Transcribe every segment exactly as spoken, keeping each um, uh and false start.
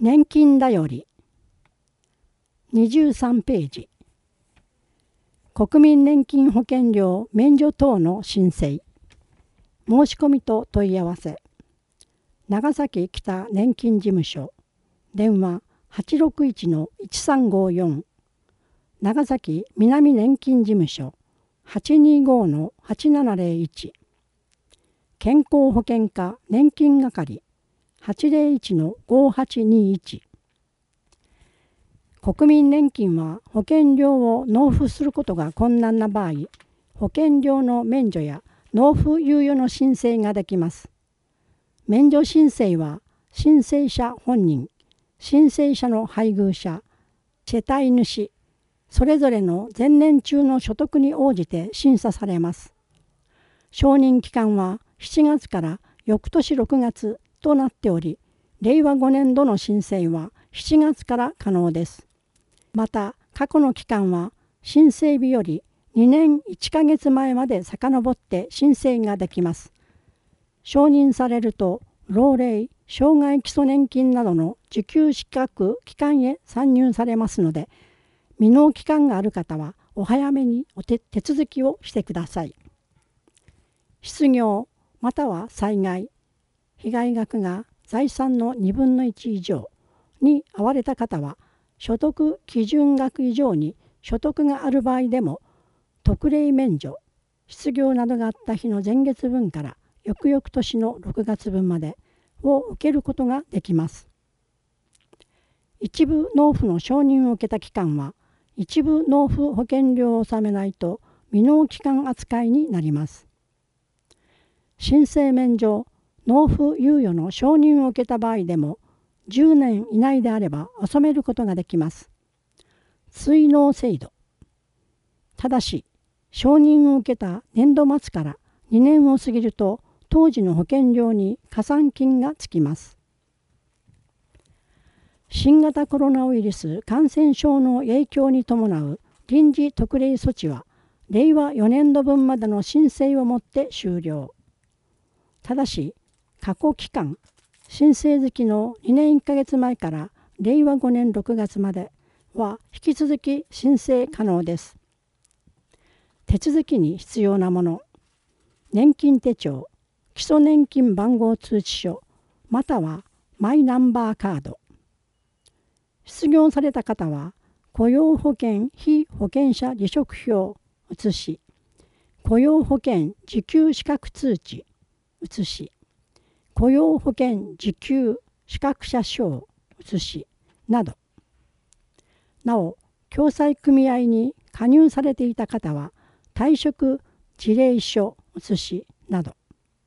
年金だよりにじゅうさんページ。国民年金保険料免除等の申請。申し込みと問い合わせ。長崎北年金事務所。電話 はちろくいちのいちさんごよん。長崎南年金事務所 はちにごのはちななぜろいち。健康保険課年金係 はちぜろいちのごはちにいち。国民年金は保険料を納付することが困難な場合、保険料の免除や納付猶予の申請ができます。免除申請は申請者本人、申請者の配偶者、世帯主、それぞれの前年中の所得に応じて審査されます。承認期間はしちがつから翌年ろくがつとなっており、れいわごねん度の申請はしちがつから可能です。また、過去の期間は申請日よりにねんいっかげつまえまで遡って申請ができます。承認されると、老齢、障害基礎年金などの受給資格期間へ参入されますので、未納期間がある方はお早めにお手手続きをしてください。失業または災害、被害額が財産のにぶんのいち以上に遭われた方は、所得基準額以上に所得がある場合でも、特例免除、失業などがあった日の前月分から翌々年のろくがつぶんまでを受けることができます。一部納付の承認を受けた期間は、一部納付保険料を納めないと未納期間扱いになります。申請免除、納付猶予の承認を受けた場合でも、じゅうねん以内であれば納めることができます。追納制度。ただし、承認を受けた年度末からにねんを過ぎると、当時の保険料に加算金がつきます。新型コロナウイルス感染症の影響に伴う臨時特例措置は、れいわよねん度分までの申請をもって終了。ただし、過去期間、申請月のにねんいっかげつまえかられいわごねんろくがつまでは引き続き申請可能です。手続きに必要なもの、年金手帳、基礎年金番号通知書、またはマイナンバーカード。失業された方は、雇用保険被保険者離職票写し、雇用保険受給資格通知写し、雇用保険受給資格者証写しなど。なお、共済組合に加入されていた方は、退職辞令書写しなど。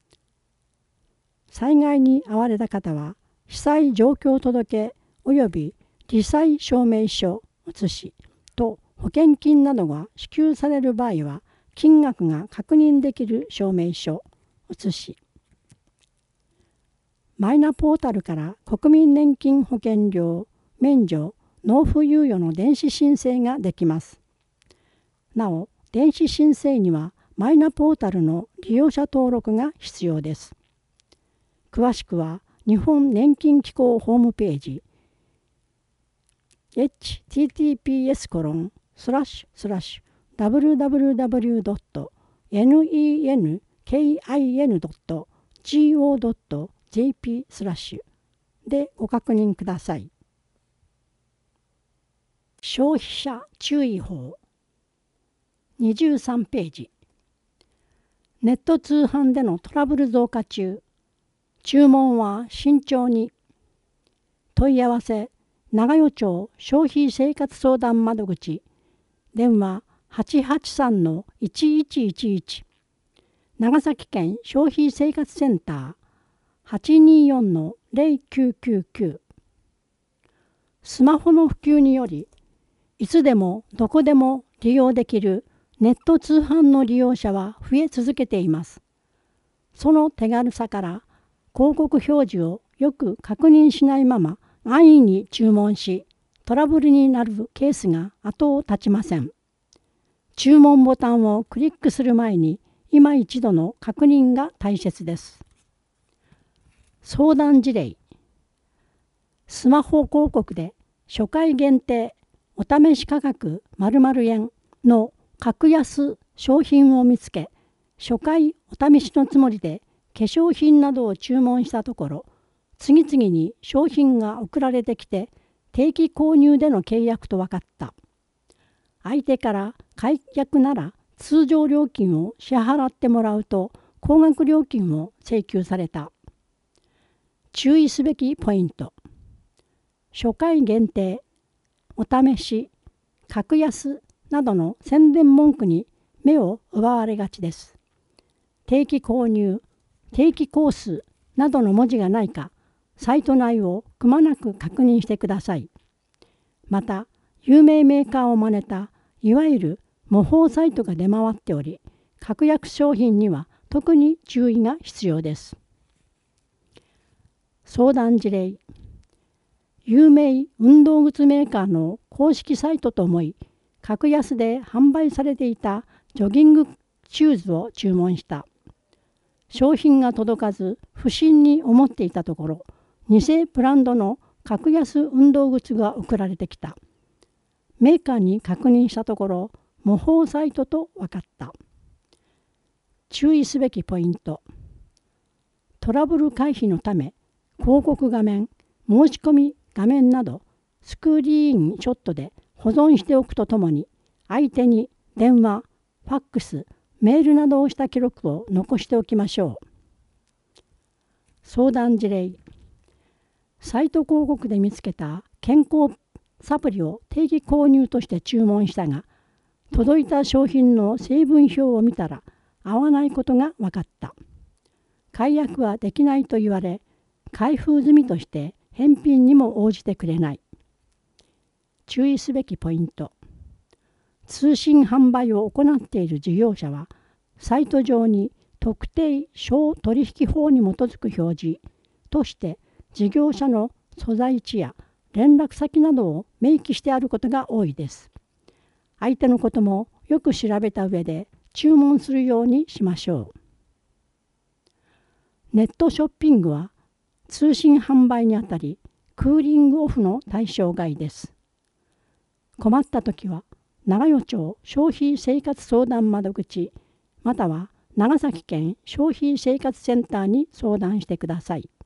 災害に遭われた方は、被災状況届及び罹災証明書写しと保険金などが支給される場合は、金額が確認できる証明書写し。マイナポータルから国民年金保険料免除納付猶予の電子申請ができます。なお、電子申請にはマイナポータルの利用者登録が必要です。詳しくは日本年金機構ホームページ エイチティーティーピーエスコロンスラッシュスラッシュダブリューダブリューダブリュードットネンキンドットジーオードットジェーピー スラッシュでご確認ください。消費者注意報にじゅうさんページ。ネット通販でのトラブル増加中。注文は慎重に。問い合わせ長与町消費生活相談窓口電話 はちはちさんのいちいちいちいち 長崎県消費生活センター はちによんのゼロきゅうきゅうきゅう。スマホの普及によりいつでもどこでも利用できるネット通販の利用者は増え続けています。その手軽さから広告表示をよく確認しないまま安易に注文しトラブルになるケースが後を絶ちません。注文ボタンをクリックする前に今一度の確認が大切です。相談事例。 スマホ広告で初回限定お試し価格〇〇円の格安商品を見つけ、初回お試しのつもりで化粧品などを注文したところ、次々に商品が送られてきて定期購入での契約と分かった。相手から解約なら通常料金を支払ってもらうと高額料金を請求された。注意すべきポイント。初回限定、お試し、格安などの宣伝文句に目を奪われがちです。定期購入、定期コースなどの文字がないか、サイト内をくまなく確認してください。また、有名メーカーを真似たいわゆる模倣サイトが出回っており、格安商品には特に注意が必要です。相談事例。有名運動靴メーカーの公式サイトと思い、格安で販売されていたジョギングシューズを注文した。商品が届かず不審に思っていたところ、偽ブランドの格安運動靴が送られてきた。メーカーに確認したところ、模倣サイトと分かった。注意すべきポイント。トラブル回避のため、広告画面、申し込み画面などスクリーンショットで保存しておくとともに、相手に電話、ファックス、メールなどをした記録を残しておきましょう。相談事例。サイト広告で見つけた健康サプリを定期購入として注文したが、届いた商品の成分表を見たら合わないことが分かった。解約はできないと言われ、開封済みとして返品にも応じてくれない。注意すべきポイント。通信販売を行っている事業者は、サイト上に特定商取引法に基づく表示として事業者の所在地や連絡先などを明記してあることが多いです。相手のこともよく調べた上で注文するようにしましょう。ネットショッピングは通信販売にあたりクーリングオフの対象外です。困ったときは長与町消費生活相談窓口または長崎県消費生活センターに相談してください。